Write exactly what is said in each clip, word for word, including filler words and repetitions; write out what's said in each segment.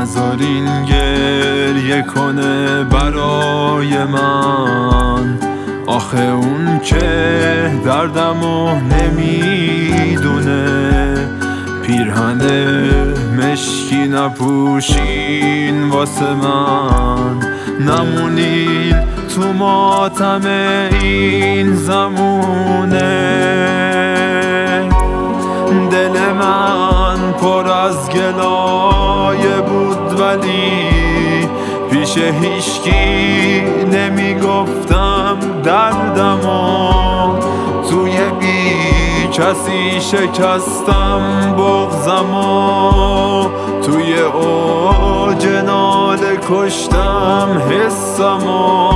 نذارین گریه کنه برای من، آخه اون که دردمو نمیدونه. پیرهن مشکی نپوشین واسه من، نمونین تو ماتم این زمونه. دل من پر از گلایه بود ولی پیش هیچکی نمیگفتم دردمو. توی بی کسی شکستم بغضمو، توی اوج ناله کشتم حسمو.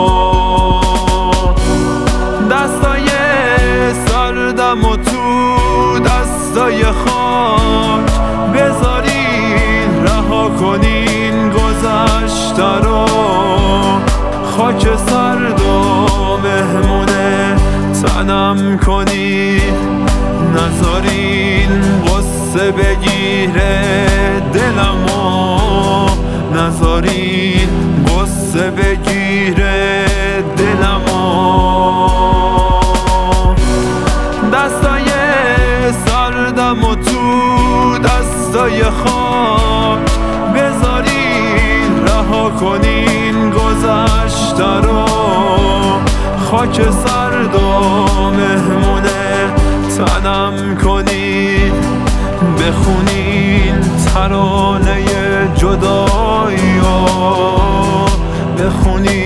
دستای سردمو تو دستای خاک بذارین، رها کنین گذشته رو. خاک سرد و مهمونه تنم کنین، نذارین غصه بگیره دلمو، نذارین غصه بگیره دلمو. دستای سردمو تو دستای خاک بذارین، رها کنین گذشته رو. خاک سرد و مهمونه تنم کنین، بخونین ترانه جدایی، بخونین